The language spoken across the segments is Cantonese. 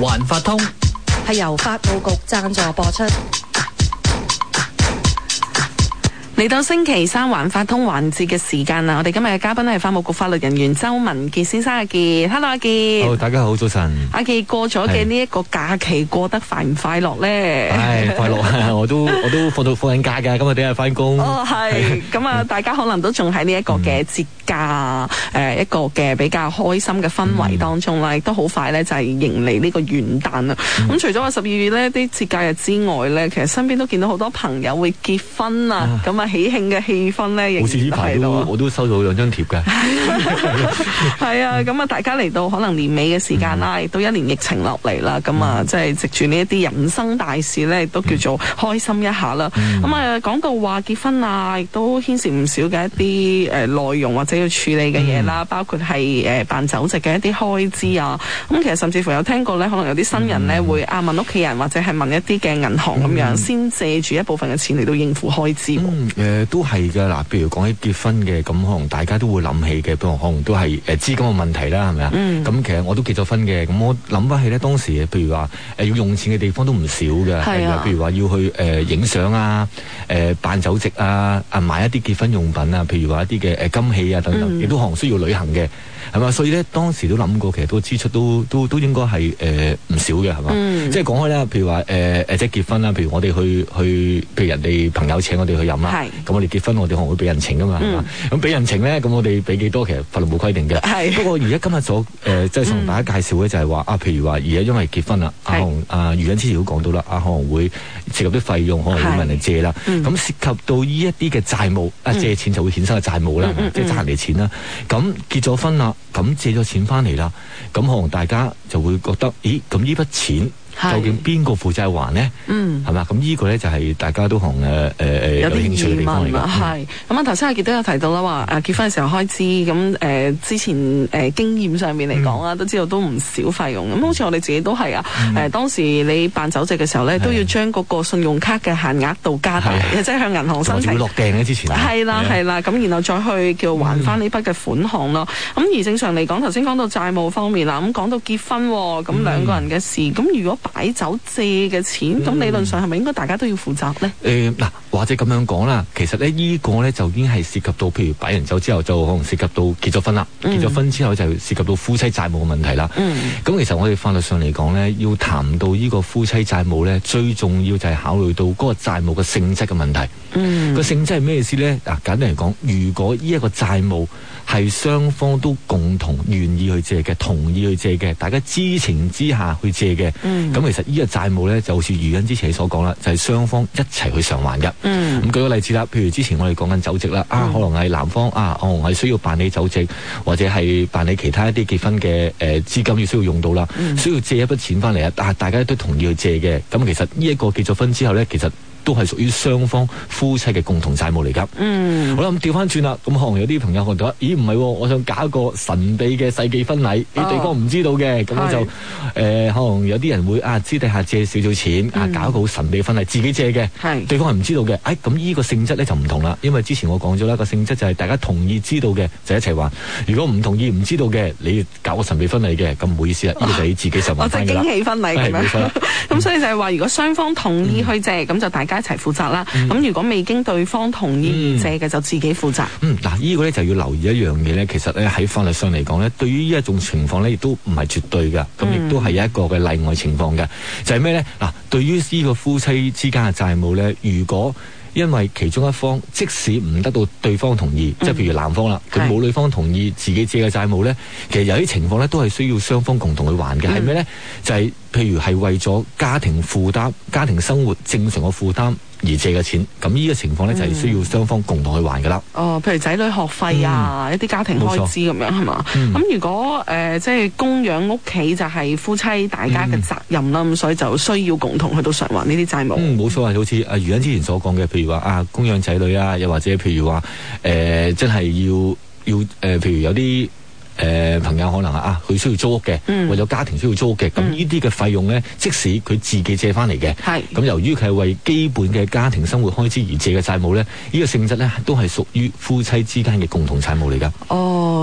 環發通係由法務局贊助播出。 嚟到星期三環發通環節嘅時間啦，我哋今日嘅嘉賓係法務局法律人員周文傑先生。阿傑 ，Hello 阿傑。 好，大家好，早晨。 阿傑，過咗嘅呢一個假期過得快唔快樂咧？ 係快樂啊！我都放緊假㗎，今日第一日翻工。 哦，係。咁啊，大家可能都仲喺呢一個嘅節假，一個嘅比較開心嘅氛圍當中啦，亦都好快咧就係迎嚟呢個元旦啦。咁除咗話12月呢啲節假日之外咧，其實身邊都見到好多朋友會結婚啊，咁啊喜慶嘅氣氛咧， 好似呢排我都收到2張貼㗎。 係啊，咁啊，大家嚟到可能年尾嘅時間啦，亦都一年疫情落嚟啦，咁啊，即係藉住呢一啲人生大事咧，亦都叫做開心一下啦。咁啊，講到話結婚啊，亦都牽涉唔少嘅一啲內容或者要處理嘅嘢啦，包括係辦酒席嘅一啲開支啊。咁其實甚至乎有聽過咧，可能有啲新人咧會問屋企人或者係問一啲嘅銀行咁樣，先借住一部分嘅錢嚟到應付開支。 都係㗎嗱，譬如講起結婚嘅，咁可能大家都會諗起嘅，不過可能都係資金嘅問題啦，係咪啊？咁其實我都結咗婚嘅，咁我諗翻起咧，當時譬如話要用錢嘅地方都唔少嘅，譬如話要去影相啊、辦酒席啊、買一啲結婚用品啊，譬如話一啲嘅金器啊等等，亦都可能需要旅行嘅。係嘛？所以咧，當時都諗過，其實個支出都應該係唔少嘅，係嘛？即係講開啦，譬如話即係結婚啦，譬如我哋去，譬如人哋朋友請我哋去飲啦，咁我哋結婚，我哋可能會俾人情噶嘛，係嘛？咁俾人情咧，咁我哋俾幾多，其實法律冇規定嘅。不過而家今日所即係同大家介紹嘅就係話譬如話而家因為結婚啦，余欣之前都講到啦，可能會涉及啲費用，可能會問人借啦。咁涉及到呢一啲嘅債務，借錢就會衍生嘅債務啦，即係爭人哋錢啦。咁結咗婚啦。咁借咗錢翻嚟啦，咁可能大家就會覺得，咦？咁呢筆錢究竟邊個負責還呢？係嘛？咁呢個咧就係大家都可能有興趣嘅地方嚟㗎。 係咁啊！頭先阿傑都有提到啦，話結婚嘅時候開支咁之前經驗上面嚟講啊，都知道都唔少費用。咁好似我哋自己都係啊，當時你辦酒席嘅時候咧，都要將嗰個信用卡嘅限額度加大，即係向銀行申請。 要落訂嘅之前。 係啦，咁然後再去叫還翻呢筆嘅款項咯。咁而正常嚟講，頭先講到債務方面啦，咁講到結婚咁兩個人嘅事，咁如果擺酒借嘅錢，咁理論上係咪應該大家都要負責呢？ 嗱，或者咁樣講啦，其實咧呢個咧就已經係涉及到，譬如擺完酒之後就可能涉及到結咗婚啦，結咗婚之後就涉及到夫妻債務嘅問題啦。咁其實我哋法律上嚟講咧，要談到呢個夫妻債務咧，最重要就係考慮到嗰個債務嘅性質嘅問題。個性質係咩意思咧？嗱，簡單嚟講，如果呢一個債務係雙方都共同願意去借嘅，同意去借嘅，大家知情之下去借嘅，咁其實呢個債務咧就好似余欣之前所講啦，就係雙方一齊去償還嘅。咁舉個例子啦，譬如之前我哋講緊酒席啦，可能係男方可能係需要辦理酒席，或者係辦理其他一啲結婚嘅資金要需要用到啦，需要借一筆錢翻嚟啊，但係大家都同意去借嘅，咁其實呢一個結咗婚之後咧，其實都係屬於雙方夫妻嘅共同債務嚟㗎。好啦，咁調翻轉啦，咁可能有啲朋友覺得，咦唔係，我想搞一個神秘嘅世紀婚禮，啲對方唔知道嘅，咁我就可能有啲人會私底下借少少錢，搞一個好神秘嘅婚禮，自己借嘅，對方係唔知道嘅。咁呢個性質咧就唔同啦，因為之前我講咗啦，個性質就係大家同意知道嘅就一齊還，如果唔同意唔知道嘅，你搞個神秘婚禮嘅，咁唔好意思啦，呢個就你自己就還翻㗎啦。 我就驚喜婚禮咁樣。咁所以就係話，如果雙方同意去借，咁就大家一齊負責啦。咁如果未經對方同意而借嘅，就自己負責。嗱，呢個咧就要留意一樣嘢咧，其實咧喺法律上嚟講咧，對於呢一種情況咧，亦都唔係絕對嘅，咁亦都係一個嘅例外情況嘅。就係咩咧？嗱，對於呢個夫妻之間嘅債務咧，如果因為其中一方即使唔得到對方同意，即係譬如男方啦，佢冇女方同意自己借嘅債務咧，其實有啲情況咧都係需要雙方共同去還嘅。係咩咧？就係譬如係為咗家庭負擔、家庭生活正常嘅負擔而借嘅錢，咁呢個情況咧就係需要雙方共同去還噶啦。譬如仔女學費啊，一啲家庭開支咁樣係嘛？咁如果即係供養屋企就係夫妻大家嘅責任啦，咁所以就需要共同去到償還呢啲債務。冇錯啊，好似余欣之前所講嘅，譬如話供養仔女啊，又或者譬如話真係要譬如有啲朋友可能佢需要租屋嘅，為咗家庭需要租屋嘅，咁呢啲嘅費用咧，即使佢自己借翻嚟嘅，咁由於佢係為基本嘅家庭生活開支而借嘅債務咧，呢個性質咧都係屬於夫妻之間嘅共同債務嚟噶。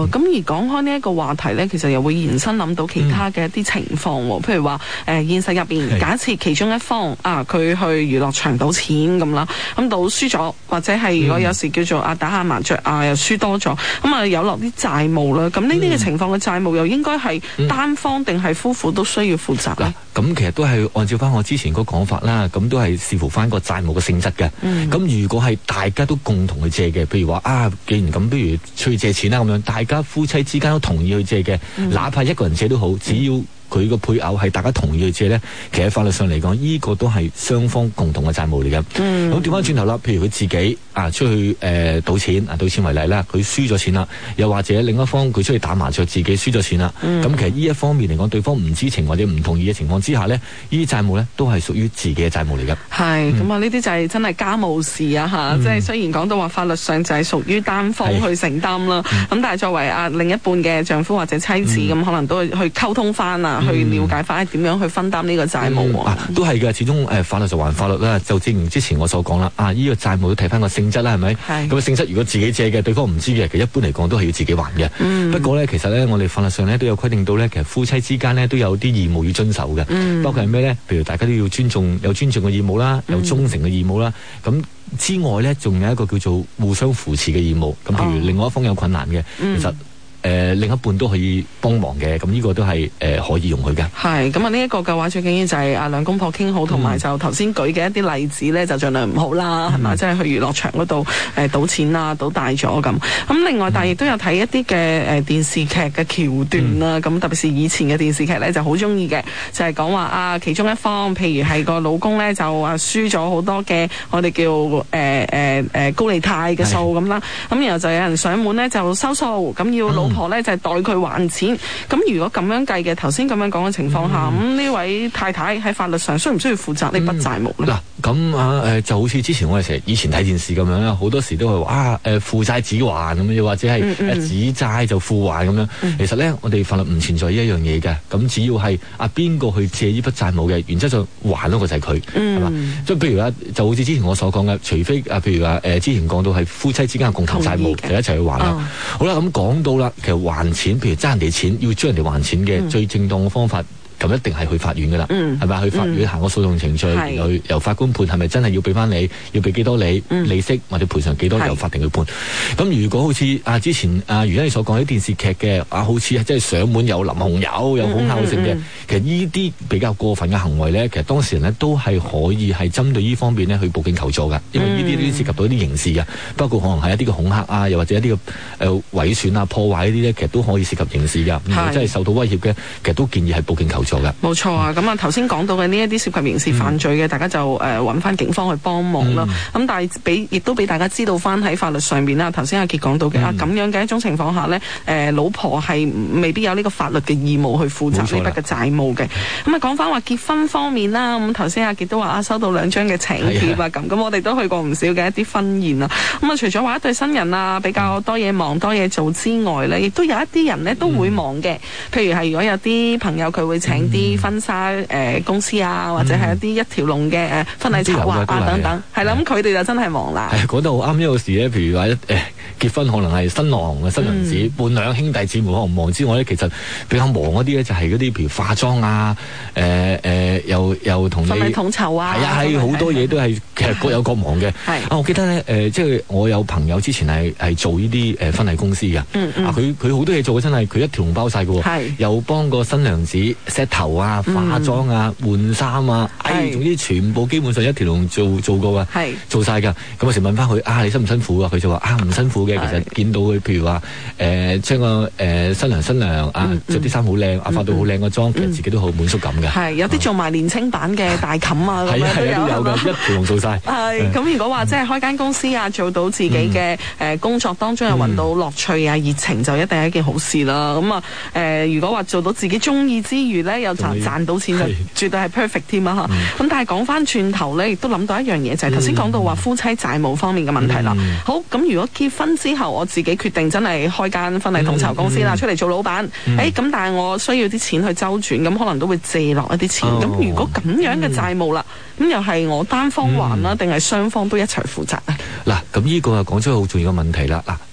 哦，咁而講開呢一個話題咧，其實又會延伸諗到其他嘅一啲情況喎，譬如話現實入邊，假設其中一方佢去娛樂場賭錢咁啦，咁賭輸咗，或者係如果有時叫做打下麻雀又輸多咗，咁有落啲債務啦，咁呢啲嘅情況嘅債務又應該係單方定係夫婦都需要負責咧？ 咁其實都係按照翻我之前嗰講法啦，咁都係視乎翻個債務嘅性質嘅。咁如果係大家都共同去借嘅，譬如話既然咁，不如出去借錢啦咁樣，大家夫妻之間都同意去借嘅，哪怕一個人借都好，只要佢個配偶係大家同意去借呢，其實法律上嚟講，呢個都係雙方共同嘅債務嚟嘅。咁調翻轉頭啦，譬如佢自己出去賭錢，賭錢為例啦，佢輸咗錢啦，又或者另一方佢出去打麻雀，自己輸咗錢啦。咁其實呢一方面嚟講，對方唔知情或者唔同意嘅情況之下呢，呢啲債務呢都係屬於自己嘅債務嚟嘅。 係咁呢啲就係真係家務事啊即係雖然講到話法律上就係屬於單方去承擔啦，咁但係作為另一半嘅丈夫或者妻子咁，可能都去溝通翻去了解翻點樣去分擔呢個債務都係嘅，始終法律就還法律啦。就正如之前我所講啦，呢個債務都睇翻個性質啦，係咪？咁性質如果自己借嘅，對方唔知嘅，其實一般嚟講都係要自己還嘅。不過呢，其實呢，我哋法律上呢都有規定到呢，其實夫妻之間呢都有啲義務要遵守嘅。包括係咩呢？譬如大家都要有尊重嘅義務啦，有忠誠嘅義務啦。咁之外呢，仲有一個叫做互相扶持嘅義務。咁譬如另外一方有困難嘅，其實另一半都可以幫忙嘅，咁呢個都係可以容許嘅。係咁呢一個嘅話，最緊要就係兩公婆傾好，同埋就頭先舉嘅一啲例子咧，就盡量唔好啦，係咪？即係去娛樂場嗰度賭錢啊，賭大咗咁。咁另外，但係亦都有睇一啲嘅電視劇嘅橋段啦。咁特別是以前嘅電視劇咧，就好中意嘅，就係講話其中一方，譬如係個老公咧，就輸咗好多嘅我哋叫高利貸嘅數咁啦。咁然後就有人上門咧，就收數，咁要老婆咧就係代佢還錢。咁如果咁樣計嘅，頭先咁樣講嘅情況下，咁呢位太太喺法律上需唔需要負責呢筆債務咧？ 嗱，咁就好似之前我哋成日以前睇電視咁樣啦，好多時都係話負債子還咁樣，又或者係子債就父還咁樣。其實咧，我哋法律唔存在呢一樣嘢嘅。咁只要係邊個去借呢筆債務嘅，原則上還嗰個就係佢，係嘛？即係譬如啦，就好似之前我所講嘅，除非譬如話之前講到係夫妻之間嘅共同債務，就一齊去還啦。好啦，咁講到啦，其實還錢，譬如爭人哋錢，要將人哋還錢嘅最正當嘅方法，咁一定係去法院噶啦，係咪？去法院行個訴訟程序，由法官判係咪真係要俾翻你，要俾幾多你利息或者賠償幾多，由法庭去判。咁如果好似之前如欣你所講啲電視劇嘅好似即係上門有淋紅油、有恐嚇性嘅，其實呢啲比較過分嘅行為咧，其實當事人咧都係可以係針對呢方面咧去報警求助噶，因為呢啲都涉及到一啲刑事嘅，包括可能係一啲嘅恐嚇又或者一啲嘅毀損破壞呢啲咧，其實都可以涉及刑事噶。如果真係受到威脅嘅，其實都建議係報警求助。 冇錯啊！咁頭先講到嘅呢一啲涉及刑事犯罪嘅，大家就揾翻警方去幫忙啦。咁但係亦都俾大家知道翻喺法律上面啦。頭先阿傑講到嘅咁樣嘅一種情況下呢，老婆係未必有呢個法律嘅義務去負責呢筆嘅債務嘅。咁講翻話結婚方面啦，咁頭先阿傑都話收到2張嘅請帖咁我哋都去過唔少嘅一啲婚宴啦。咁除咗話一對新人比較多嘢忙多嘢做之外呢，亦都有一啲人呢都會忙嘅。譬如係如果有啲朋友佢會請啲婚紗公司或者係一條龍嘅婚禮策劃等等，係啦，咁佢哋就真係忙啦。 係講得好啱，呢個時咧，譬如話結婚可能係新郎新娘子伴娘兄弟姊妹可能忙之外咧，其實比較忙嗰啲咧就係嗰啲譬如化妝又同你婚禮統籌係好多嘢都係其實各有各忙嘅。我記得咧即係我有朋友之前係做呢啲婚禮公司嘅，佢好多嘢做嘅，真係佢一條龍包晒嘅喎，又幫個新娘子 set 頭化妝換衫總之全部基本上一條龍做過㗎，做晒㗎。咁有時問翻佢你辛唔辛苦啊？佢就話唔辛苦嘅。其實見到佢譬如話將個新娘着啲衫好靚，化到好靚個妝，其實自己都好滿足感嘅。係有啲做埋年青版嘅大冚咁樣都有嘅，一條龍做晒。係咁如果話即係開間公司做到自己嘅工作當中又揾到樂趣熱情，就一定係一件好事啦。咁如果話做到自己中意之餘咧，又賺到錢就絕對係 perfect 添啊！咁但係講翻轉頭咧，亦都諗到一樣嘢，就係頭先講到話夫妻債務方面嘅問題啦。好，咁如果結婚之後我自己決定真係開間婚禮統籌公司啦，出嚟做老闆，咁但係我需要啲錢去周轉，咁可能都會借落一啲錢。咁如果咁樣嘅債務啦，咁又係我單方還啦，定係雙方都一齊負責啊？嗱，咁呢個又講出好重要嘅問題啦。嗱，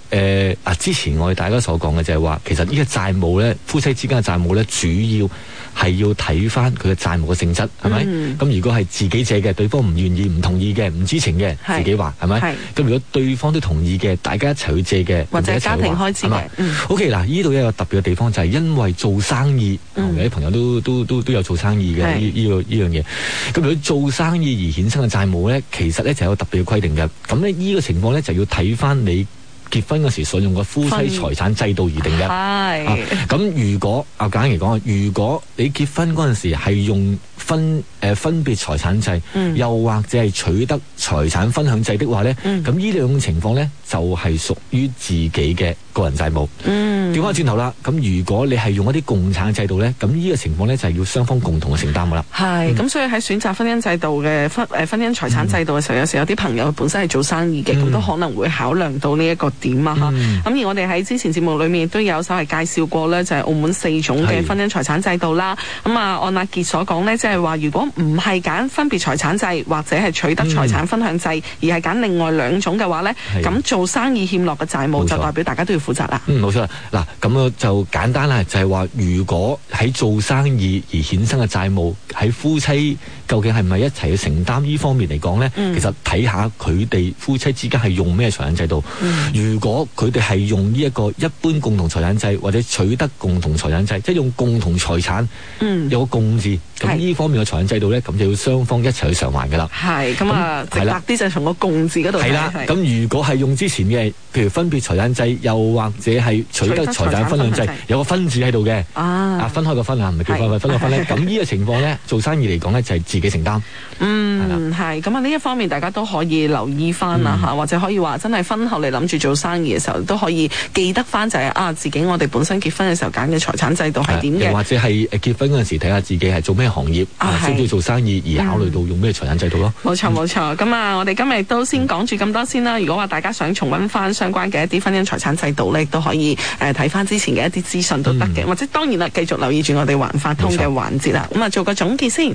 之前我哋大家所講嘅就係話，其實呢個債務咧，夫妻之間嘅債務咧，主要係要睇翻佢嘅債務嘅性質，係咪？咁如果係自己借嘅，對方唔願意、唔同意嘅、唔知情嘅，自己還係咪？咁如果對方都同意嘅，大家一齊去借嘅， 或者家庭開支嘅 ，OK 嗱，呢度有一個特別嘅地方就係因為做生意，有啲朋友都有做生意嘅呢樣嘢。咁如果做生意而衍生嘅債務咧，其實咧就有特別嘅規定嘅。咁咧呢個情況咧就要睇翻你結婚嗰時所用嘅夫妻財產制度而定嘅。咁如果簡單嚟講，如果你結婚嗰陣時係用分別財產制，又或者係取得財產分享制的話咧，咁呢兩種情況咧就係屬於自己嘅個人債務。調翻轉頭啦，咁如果你係用一啲共產制度咧，咁呢個情況咧就係要雙方共同嘅承擔噶啦。 咁所以喺選擇婚姻制度嘅婚姻財產制度嘅時候，有時有啲朋友本身係做生意嘅，咁都可能會考量到呢一個點啊。咁而我哋喺之前節目裏面都有稍微介紹過咧，就係澳門4種嘅婚姻財產制度啦。咁按阿傑所講咧，即係話如果唔係揀分別財產制或者係取得財產分享制，而係揀另外2種嘅話咧，咁做生意欠落嘅債務就代表大家都要負責啦。 冇錯。嗱，咁就簡單啦，就係話如果喺做生意而衍生嘅債務，喺夫妻究竟係咪一齊去承擔呢方面嚟講咧？其實睇下佢哋夫妻之間係用咩財產制度。如果佢哋係用呢一個一般共同財產制或者取得共同財產制，即係用共同財產，有個共字，咁呢方面嘅財產制度咧，咁就要雙方一齊去償還噶啦。 咁直白啲就從個共字嗰度。係啦， 咁如果係用之前嘅，譬如分別財產制，又或者係取得財產分享制，有個分字喺度嘅，分開個分啊，唔係叫分個分咧。咁呢個情況咧，做生意嚟講咧，就係自己承擔。 咁呢一方面大家都可以留意翻啦或者可以話真係婚後你諗住做生意嘅時候，都可以記得翻就係自己我哋本身結婚嘅時候揀嘅財產制度係點嘅， 或者係結婚嗰陣時睇下自己係做咩行業，需唔需要做生意而考慮到用咩財產制度咯。 冇錯。咁我哋今日都先講住咁多先啦。如果話大家想重溫翻相關嘅一啲婚姻財產制度咧，都可以睇翻之前嘅一啲資訊都得嘅，或者當然啦，繼續留意住我哋環法通嘅環節啦。咁做個總結先。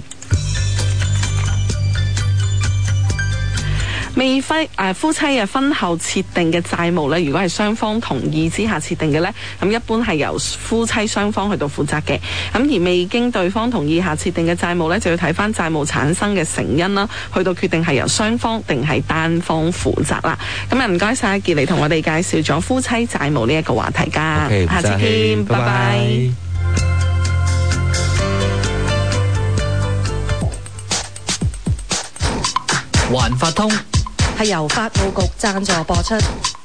夫妻婚後設定嘅債務咧，如果係雙方同意之下設定嘅咧，咁一般係由夫妻雙方去到負責嘅。咁而未經對方同意下設定嘅債務咧，就要睇翻債務產生嘅成因啦，去到決定係由雙方定係單方負責啦。咁唔該晒阿傑嚟同我哋介紹咗夫妻債務呢一個話題㗎。下次見，拜拜。 環法通係由法務局贊助播出。